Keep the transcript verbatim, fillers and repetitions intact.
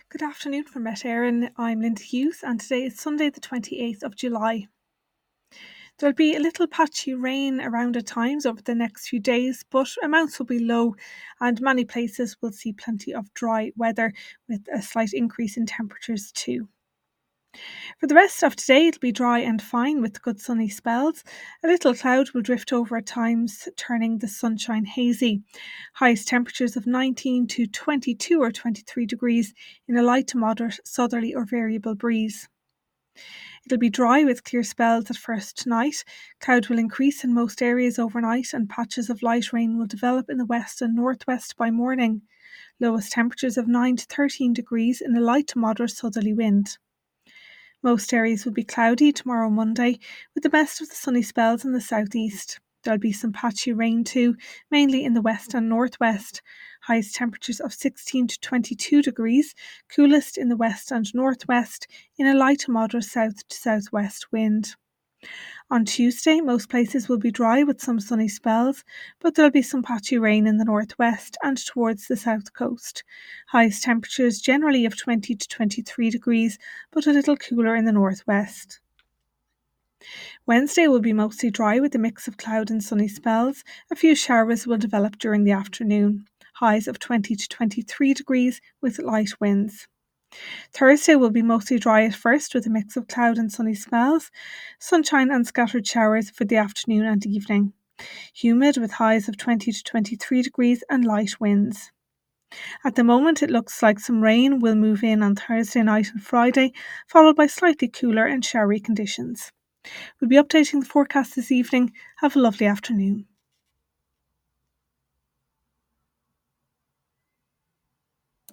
Good afternoon from Met Éireann. I'm Linda Hughes and today is Sunday the twenty-eighth of July. There'll be a little patchy rain around at times over the next few days, but amounts will be low and many places will see plenty of dry weather with a slight increase in temperatures too. For the rest of today, it'll be dry and fine with good sunny spells. A little cloud will drift over at times, turning the sunshine hazy. Highest temperatures of nineteen to twenty-two or twenty-three degrees in a light to moderate southerly or variable breeze. It'll be dry with clear spells at first tonight. Cloud will increase in most areas overnight and patches of light rain will develop in the west and northwest by morning. Lowest temperatures of nine to thirteen degrees in a light to moderate southerly wind. Most areas will be cloudy tomorrow Monday, with the best of the sunny spells in the southeast. There'll be some patchy rain too, mainly in the west and northwest. Highest temperatures of sixteen to twenty-two degrees, coolest in the west and northwest, in a light to moderate south to southwest wind. On Tuesday, most places will be dry with some sunny spells, but there'll be some patchy rain in the northwest and towards the south coast. Highest temperatures generally of twenty to twenty-three degrees, but a little cooler in the northwest. Wednesday will be mostly dry with a mix of cloud and sunny spells. A few showers will develop during the afternoon. Highs of twenty to twenty-three degrees with light winds. Thursday will be mostly dry at first with a mix of cloud and sunny spells, sunshine and scattered showers for the afternoon and evening. Humid with highs of twenty to twenty-three degrees and light winds. At the moment it looks like some rain will move in on Thursday night and Friday, followed by slightly cooler and showery conditions. We'll be updating the forecast this evening. Have a lovely afternoon.